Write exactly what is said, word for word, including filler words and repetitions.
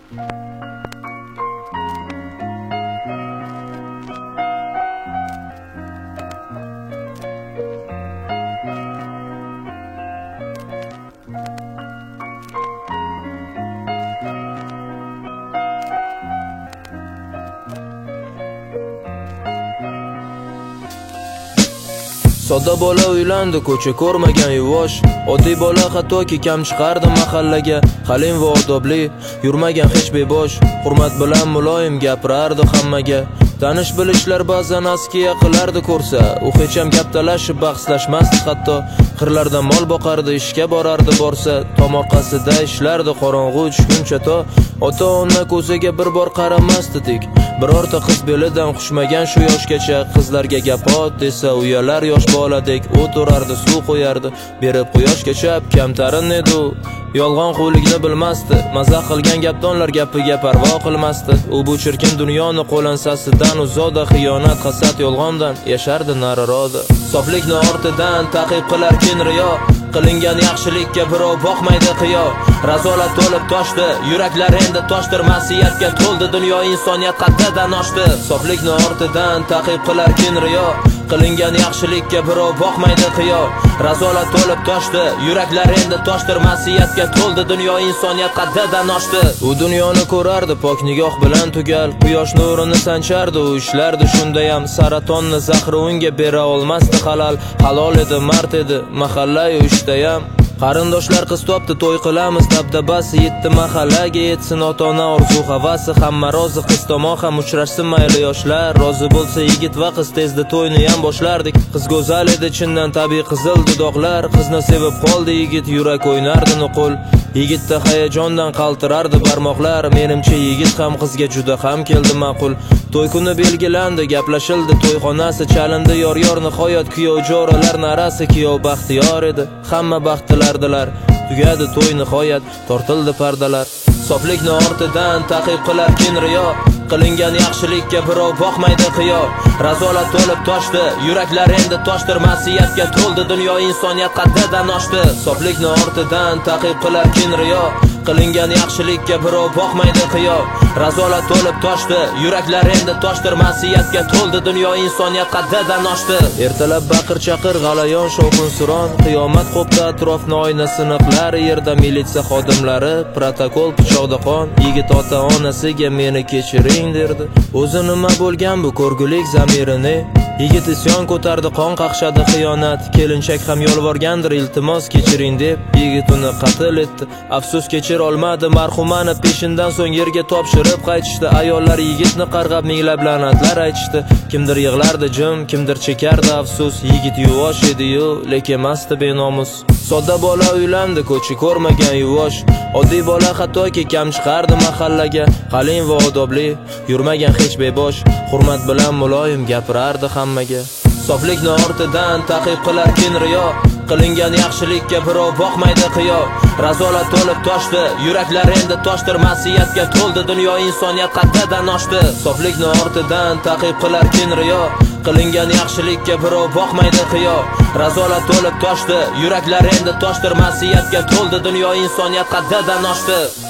Sodda bola uylandi, ko'cha ko'rmagan yuvosh. Oddiy bola hattoki kam chiqardi mahallaga. Qalin va odobli, yurmagan hech bebosh. Hurmat bilan muloyim gapirardi hammaga. Tanish bilishlar ba'zan askiya qilardi ko'rsa. U hech ham gap talashib bahslashmasdi hatto. Qirlarda mol boqardi, ishga borardi borsa. Tomoqasida ishlardi qorong'u tushguncha to. Ota-ona ko'ziga bir bor qaramasdi tik. Birorta qiz belidan xushmagan shu yoshgacha. Qizlarga gapot desa uyalar yosh boladek. O't o'rardi, suv qo'yardi, berib quyoshgacha. Kamtarin edi u, yolg'on qo'ylikni bilmasdi. Mazax qilgan gapdonlar gapiga parvo qilmasdi. U bu chirkin dunyoni qo'lansasidan uzoqda, xiyonat, hasad, yolg'ondan yashardi nariroda. Soflikni ortidan ta'qib qilar kin riyo. Qilingan yaxshilikka birov boqmaydi qiyo. Razolat to'lib toshdi, yuraklar endi toshdir. Masiyatga to'ldi dunyo, insoniyat qaddidan oshdi. Soflikni ortidan ta'qib qilar kin riyo. Qilingan yaxshilikka birov boqmaydi qiyo. Razolat to'lib toshdi, yuraklar endi toshdir. Masiyatga to'ldi dunyo, insoniyat qaddidan oshdi. U dunyoni ko'rardi pok nigoh bilan tugal. Quyosh nurini sanchardi, u ishlardi shundayam. Saratonni zahri unga bera olmasdi halal. Halol edi, mard edi, mahalla-yu ishdayam. Qarindoshlar qiz topdi, to'y qilamiz dabdabasi. Yetdi mahallaga, yetsin ota-ona orzu havasi. Hamma rozi, qiz tomon ham uchrashsin mayli yoshlar. Rozi bo'lsa yigit va qiz, tezda to'yni ham boshlardik. Qiz go'zal edi, chindan tabiiy qizil dudoqlar. Qizni sevib qoldi yigit, yurak o'ynardi nuqul. Yigitda hayajondan qaltirardi barmoqlar. Menimcha yigit ham qizga juda ham keldi ma'qul. To'y kuni belgilandi, gaplashildi, to'yxonasi chalindi. Yor-yor nihoyat kuyov jo'ralar narasi. Kuyov baxtiyor edi, hamma baxtlilardilar. Tugadi to'y nihoyat, tortildi pardalar. Soflikni ortidan ta'qib qilar kin riyo. Qilingan yaxshilikka birov boqmaydi qiyo. Razolat to'lib toshdi, yuraklar endi toshdir. Masiyatga to'ldi dunyo, insoniyat qaddidan oshdi. Soflikni ortidan ta'qib qilar kin riyo. Qilingan yaxshilikka birov boqmaydi qiyo. Razolat to'lib toshdi, yuraklar endi toshdir. Masiyatga to'ldi dunyo, insoniyat qaddidan oshdi. Ertalab baqir chaqir, g'alayon shovqin suron. Qiyomat qo'pdi atrofni, oyna siniqlar. Yerda militsiya xodimlari, protokol pichoqda qon. Yigit ota-onasiga meni kechiring derdi. O'zi nima bo'lgan bu ko'rgulik zamirini? Yigit isyon ko'tardi, qon qaqshadi xiyonat. Kelinchak ham yolvorgandir, iltimos kechiring deb. Yigit uni qatl etdi, afsus kechir olmadi. Marhumani peshindan so'ng yerga topshirib qaytishdi. Ayollar yigitni qarg'ab minglab la'natlar aytishdi. Kimdir yig'lardi jim, kimdir chekardi afsus. Yigit yuvosh edi-yu, lekin emasdi benomus. Sodda bola uylandi, ko'cha ko'rmagan yuvosh. Oddiy bola hattoki kam chiqardi mahallaga. Qalin va odobli, yurmagan hech bebosh. Hurmat bilan muloyim gapirardi hammaga. Soflikni ortidan ta'qib qilar kin riyo. Qilingan yaxshilikka birov boqmaydi qiyo. Razolat to'lib toshdi, yuraklar endi toshdir. Masiyatga to'ldi dunyo, insoniyat qaddidan oshdi. Soflikni ortidan ta'qib qilar kin riyo. Qilingan yaxshilikka birov boqmaydi qiyo. Razolat to'lib toshdi, yuraklar endi toshdir. Masiyatga to'ldi dunyo, insoniyat qaddidan oshdi.